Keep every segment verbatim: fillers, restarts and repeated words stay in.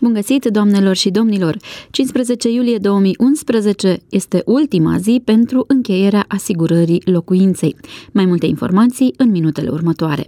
Bun găsit, doamnelor și domnilor! cincisprezece iulie două mii unsprezece este ultima zi pentru încheierea asigurării locuinței. Mai multe informații în minutele următoare.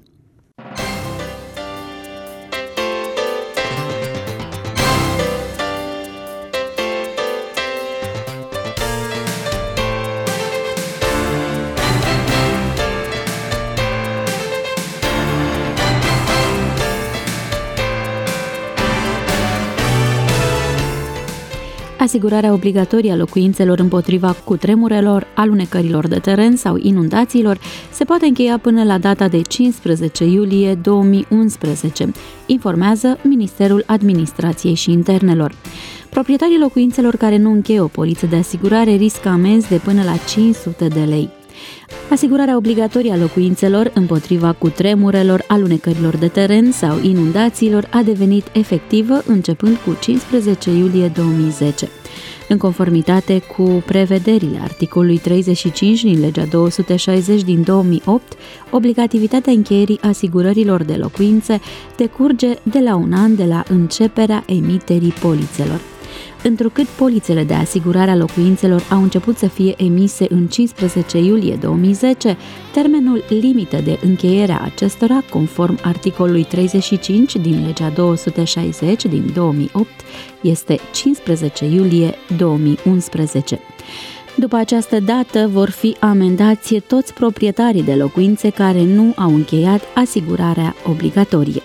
Asigurarea obligatorie a locuințelor împotriva cutremurelor, alunecărilor de teren sau inundațiilor se poate încheia până la data de cincisprezece iulie două mii unsprezece, informează Ministerul Administrației și Internelor. Proprietarii locuințelor care nu încheie o poliță de asigurare riscă amenzi de până la cinci sute de lei. Asigurarea obligatorie a locuințelor împotriva cutremurelor, alunecărilor de teren sau inundațiilor a devenit efectivă începând cu cincisprezece iulie două mii zece. În conformitate cu prevederile articolului treizeci și cinci din legea două sute șaizeci din două mii opt, obligativitatea încheierii asigurărilor de locuințe decurge de la un an de la începerea emiterii polițelor. Întrucât polițele de asigurare a locuințelor au început să fie emise în cincisprezece iulie două mii zece, termenul limită de încheiere a acestora, conform articolului treizeci și cinci din legea două sute șaizeci din două mii opt, este cincisprezece iulie două mii unsprezece. După această dată vor fi amendați toți proprietarii de locuințe care nu au încheiat asigurarea obligatorie.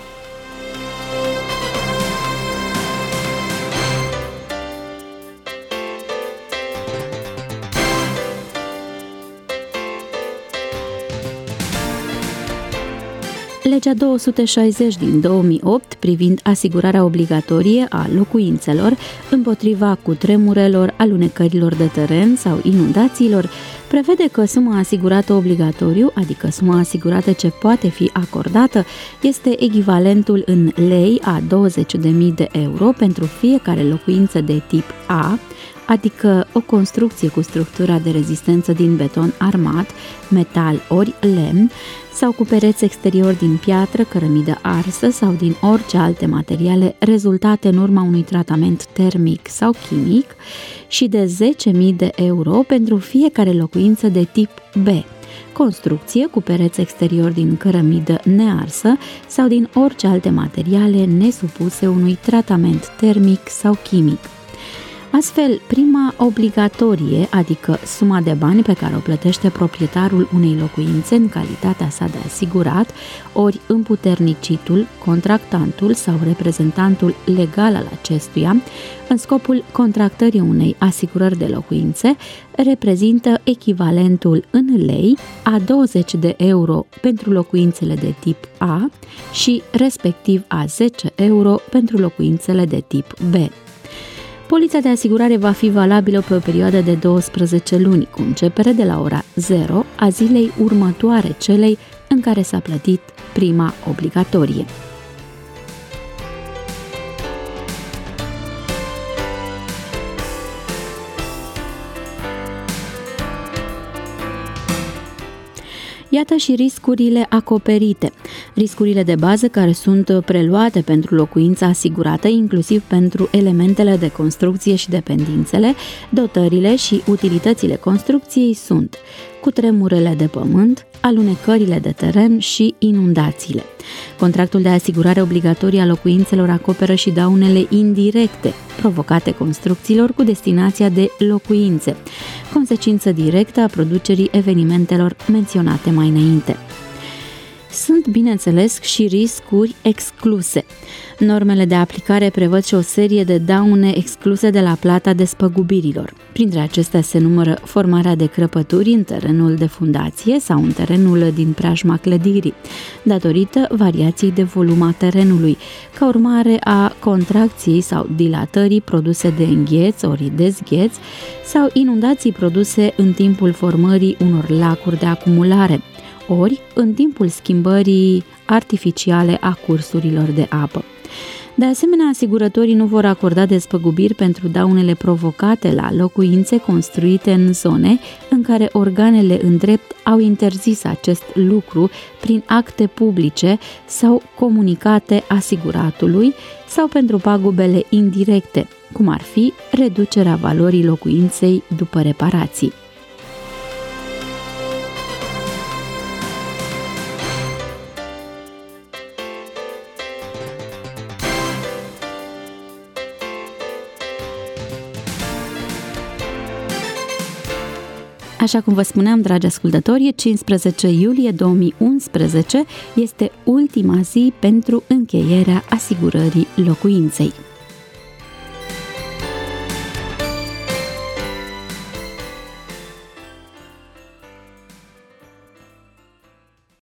Legea două sute șaizeci din două mii opt privind asigurarea obligatorie a locuințelor împotriva cutremurelor, alunecărilor de teren sau inundațiilor prevede că suma asigurată obligatoriu, adică suma asigurată ce poate fi acordată, este echivalentul în lei a douăzeci de mii de euro pentru fiecare locuință de tip A, adică o construcție cu structura de rezistență din beton armat, metal ori lemn, sau cu pereți exteriori din piatră, cărămidă arsă sau din orice alte materiale rezultate în urma unui tratament termic sau chimic, și de zece mii de euro pentru fiecare locuință de tip B, construcție cu pereți exteriori din cărămidă nearsă sau din orice alte materiale nesupuse unui tratament termic sau chimic. Astfel, prima obligatorie, adică suma de bani pe care o plătește proprietarul unei locuințe în calitatea sa de asigurat, ori împuternicitul, contractantul sau reprezentantul legal al acestuia, în scopul contractării unei asigurări de locuințe, reprezintă echivalentul în lei a douăzeci de euro pentru locuințele de tip A și respectiv a zece euro pentru locuințele de tip B. Polița de asigurare va fi valabilă pe o perioadă de douăsprezece luni, cu începere de la ora zero a zilei următoare celei în care s-a plătit prima obligatorie. Iată și riscurile acoperite. Riscurile de bază care sunt preluate pentru locuința asigurată, inclusiv pentru elementele de construcție și dependențele, dotările și utilitățile construcției sunt cutremurele de pământ, alunecările de teren și inundațiile. Contractul de asigurare obligatorie a locuințelor acoperă și daunele indirecte provocate construcțiilor cu destinația de locuințe, consecință directă a producerii evenimentelor menționate mai înainte. Sunt, bineînțeles, și riscuri excluse. Normele de aplicare prevăd și o serie de daune excluse de la plata despăgubirilor. Printre acestea se numără formarea de crăpături în terenul de fundație sau în terenul din preajma clădirii, datorită variației de volum a terenului, ca urmare a contracției sau dilatării produse de îngheț ori dezgheț sau inundații produse în timpul formării unor lacuri de acumulare, ori în timpul schimbării artificiale a cursurilor de apă. De asemenea, asigurătorii nu vor acorda despăgubiri pentru daunele provocate la locuințe construite în zone în care organele în drept au interzis acest lucru prin acte publice sau comunicate asiguratului sau pentru pagubele indirecte, cum ar fi reducerea valorii locuinței după reparații. Așa cum vă spuneam, dragi ascultători, cincisprezece iulie două mii unsprezece este ultima zi pentru încheierea asigurării locuinței.